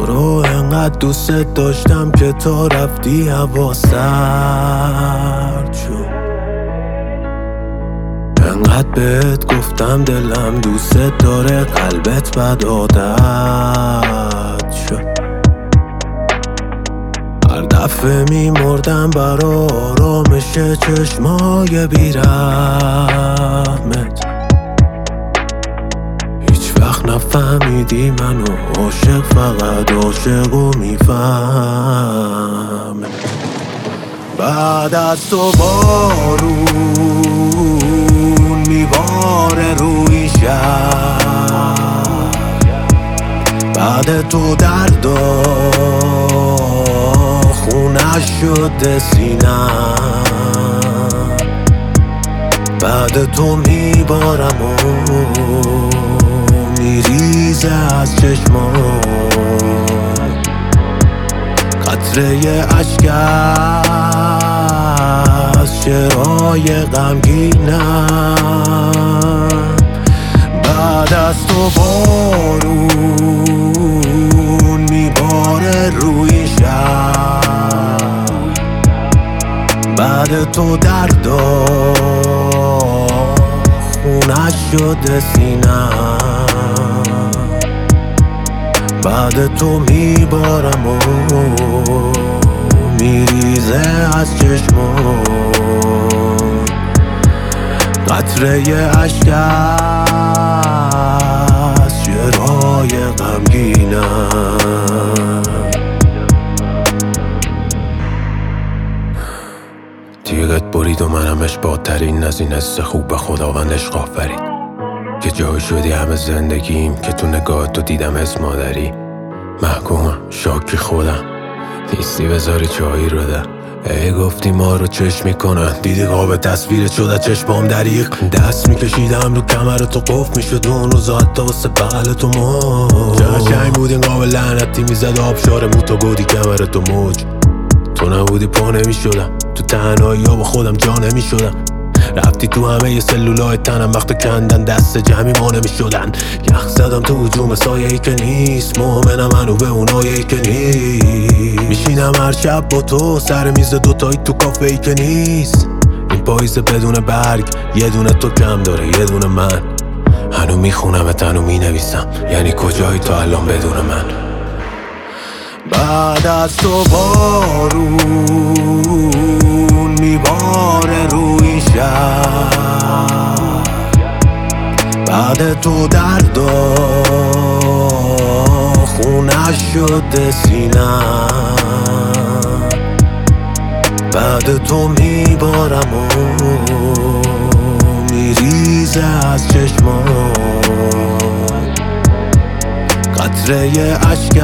تو رو انقدر دوست داشتم که تو رفتی هوا سرد شد. انقدر بهت گفتم دلم دوست داره قلبت بد عادت شد. هر دفعه میمردم برا آرامش چشمای بیرحمت. هیچ وقت نفهمیدی منو عاشق، فقط عاشقو میفهمه. بعد از تو بارون میباره روی شهر، بعد تو دردا خونش شده سینم، بعد تو میبارم و میریزه از چشمام قطره اشک از چرای غمگینم. بعد از تو بارون میباره روی شهر، بعد تو دردا خونش شده سینم، بعد تو میبارم و میریزه از چشمام قطره اشک از چرای غمگینم. تیغت برید و من همش بادترین از این حس خوب به خداوند عشق آفرید که جای شدی همه زندگیم، که تو نگاهت تو دیدم اسم مادری. محکومم شاکی خودم نیستی بذاری چایی رو در. ای گفتی ما رو چشم میکنن، دیدی قاب تصویرت شده چشمام دریق. دست میکشیدم رو کمر تو قف میشد اون روزا حتی واسه بغل تو موج. چه قشنگ بود این قاب لعنتی میزد آبشار موتو گودی کمر تو موج. تو نبودی پا نمیشدم تو تنهایی ها با خودم جا نمیشدم. رفتی تو همه ی سلولای تنم وقت کندن دست جمعی ما نمیشدن. یخ زدم تو هجوم سایه‌ای که نیست، مؤمنم منو به اونایی که نیست. میشینم هر شب با تو سر میز دوتایی تو کافه‌ای که نیست. این پاییز بدون برگ یه دونه تو کم داره یه دونه من. هنو میخونمت هنو مینویسم، یعنی کجایی تو الان بدون من. بعد از تو بارون میباره روی شهر، بعد تو دردا خونش شده سینم، بعد تو میبارم و میریزه از چشمام قطره اشک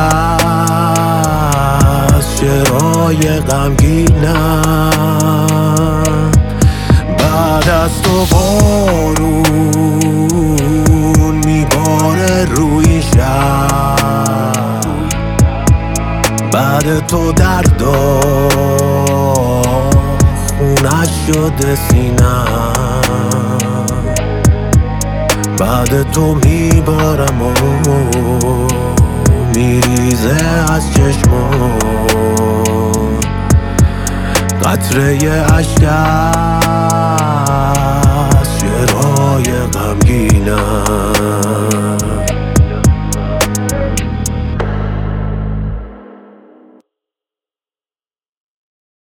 از چرای غمگینم. بعد از تو بارون میباره روی شهر، بعد تو دردا خونش شده سینم، بعد تو میبارم و میریزه از چشمام قطره اشک